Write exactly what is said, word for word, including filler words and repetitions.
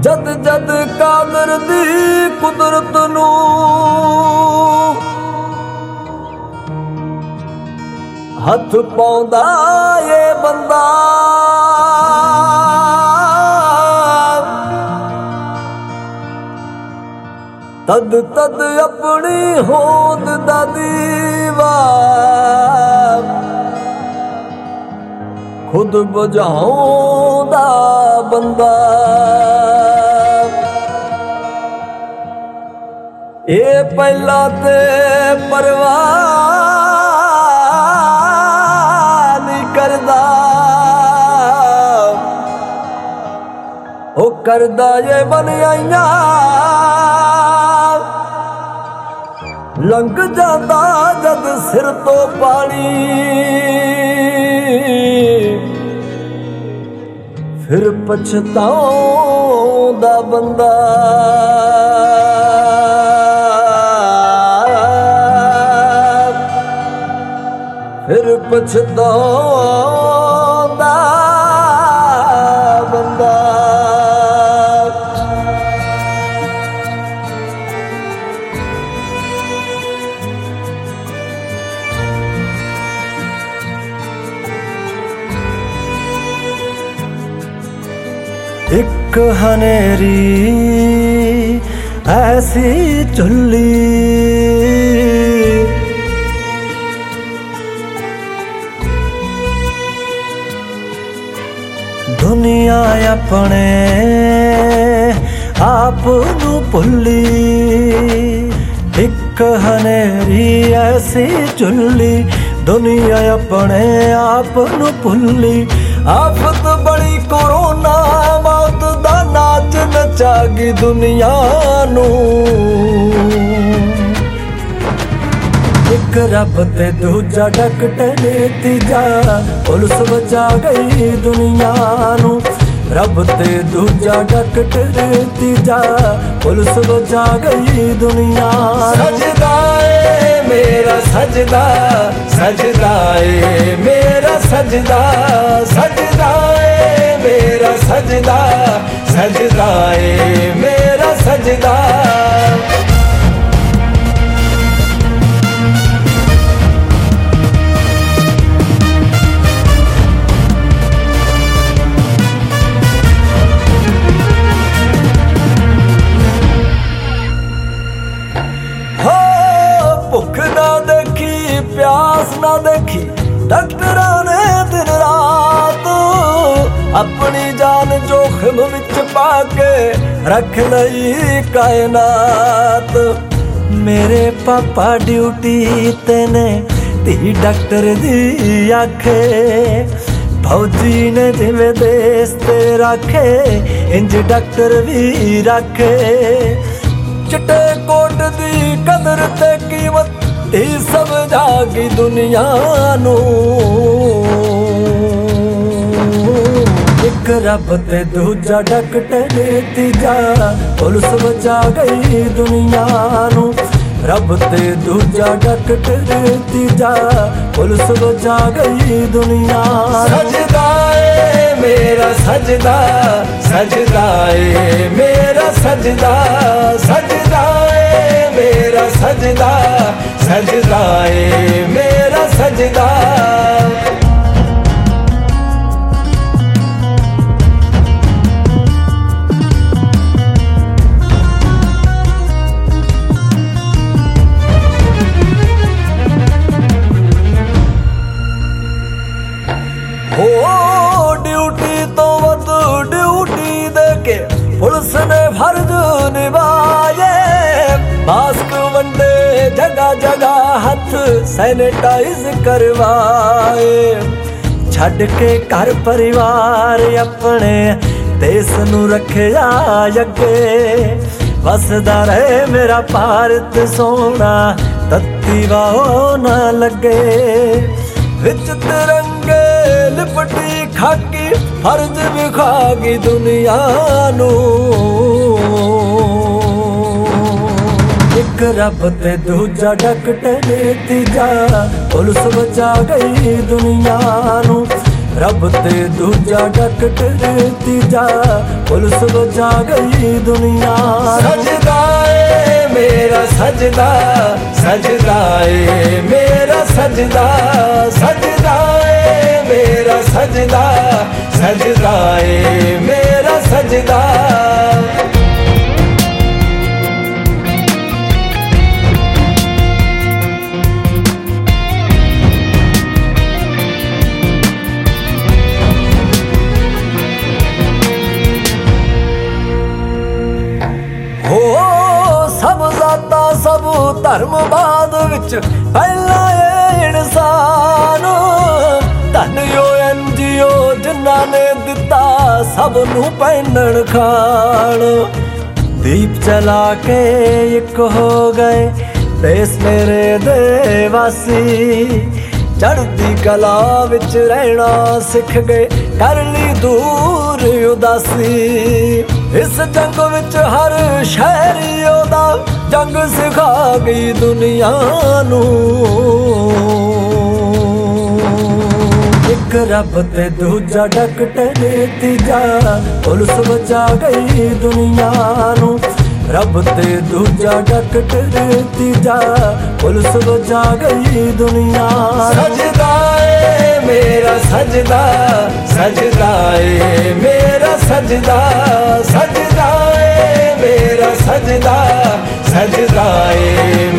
जद जद कादर दी कुदरत नू हथ पाउंदा ये बंदा तद तद अपनी होंद दा दीवा खुद बुझाउंदा बंदा। ये पहला ते परवाह नहीं करदा ओ करदा ये बन आइया लंघ जाता जद सिर तो पानी फिर पछताउंदा बंदा। फिर पछताउंदा बंदा। एक हनेरी ऐसी चुल्ली दुनिया अपने आप नू भुल्ली। एक हनेरी ऐसी चुल्ली दुनिया अपने आप नू भुल्ली। आफत बड़ी कोरोना मौत दा नाच नचागी दुनिया नू। एक रब ते दूजा डॉक्टर तीजा पुलिस बचा गई दुनिया नू। रब ते दूजा डॉक्टर तीजा पुलिस बचा गई दुनिया। सजदा ए मेरा सजदा सजदा ए मेरा सजदा सजदा ए मेरा सजदा सजदा ए मेरा सजदा। भुख ना देखी प्यास ना देखी डॉक्टरां ने दिन रात अपनी जान जोखिम विच पाके रख लई कायनात। मेरे पापा ड्यूटी ते ने धी डॉक्टर दी आखे फौजी ने जिवें देश ते रखे इंज डॉक्टर भी रखे। चिट्टे कोट दी कदर ते कीमत ही समझागी दुनिया नू। एक रब ते दूजा डॉक्टर तीजा पुलिस बचा गई दुनिया नू। रब ते दूजा डॉक्टर तीजा पुलिस बचा गई दुनिया। सजदा ए मेरा सजदा सजदा ए मेरा सजदा सजदा ए मेरा सजदा सजदा ए मेरा सजदा। हो ड्यूटी तो वध ड्यूटी देके पुलिस ने फर्ज निभाए। मास्क वंडे जगह जगह हथ सैनिटाइज करवाए। छड़ के घर परिवार अपने देश नू रखिया अगे। वसदा रहे मेरा भारत सोना तत्ती वाह ना लगे। विच तिरंगे लिपटी खाकी फर्ज विखागी दुनिया नू। एक रब ते दूजा डॉक्टर तीजा पुलिस बचा गई दुनिया नू। ਰੱਬ ਤੇ ਦੂਜਾ ਡਾਕਟਰ ਤੀਜਾ ਪੁਲਿਸ ਵਜਾ ਗਈ ਦੁਨੀਆ। ਸਜਦਾ ਏ ਮੇਰਾ ਸਜਦਾ, ਸਜਦਾ ਏ ਮੇਰਾ ਸਜਦਾ, ਸਜਦਾ ਏ ਮੇਰਾ ਸਜਦਾ, ਸਜਦਾ ਏ ਮੇਰਾ ਸਜਦਾ। ਹੋ ਸਭ ਜ਼ਾਤਾਂ ਸਭ ਧਰਮਵਾਦ ਵਿੱਚ ਪਹਿਲਾਂ ਇਹ ਇਨਸਾਨ, ਧੰਨਯੋ ਐਨ ਜੀ ਓ ਜਿਨ੍ਹਾਂ ਨੇ ਦਿੱਤਾ ਸਭ ਨੂੰ ਪਹਿਨਣ ਖਾਣ। ਦੀਪ ਚਲਾ ਕੇ ਇੱਕ ਹੋ ਗਏ ਦੇਸ ਮੇਰੇ ਦੇ ਵਾਸੀ, ਚੜ੍ਹਦੀ ਕਲਾ ਵਿੱਚ ਰਹਿਣਾ ਸਿੱਖ ਗਏ ਕਰ ਲਈ ਦੂਰ ਉਦਾਸੀ। ਇਸ ਜੰਗ ਵਿੱਚ ਹਰ ਸ਼ਹਿਰੀ ਉਹਦਾ ਜੰਗ ਸਿਖਾ ਗਈ ਦੁਨੀਆ ਨੂੰ। ਇੱਕ ਰੱਬ ਤੇ ਦੂਜਾ ਡਾਕਟਰ ਤੀਜਾ ਪੁਲਿਸ ਬਚਾ ਗਈ ਦੁਨੀਆ ਨੂੰ। ਰੱਬ ਤੇ ਦੂਜਾ ਡਾਕਟਰ ਤੀਜਾ ਪੁਲਿਸ ਬਚਾ ਗਈ ਦੁਨੀਆ। ਸਜਦਾ ਏ ਮੇਰਾ ਸਜਦਾ, ਸਜਦਾ ਏ ਮੇਰਾ ਸਜਦਾ, ਸਜਦਾ ਏ ਮੇਰਾ ਸਜਦਾ, ਸਜਦਾ ਏ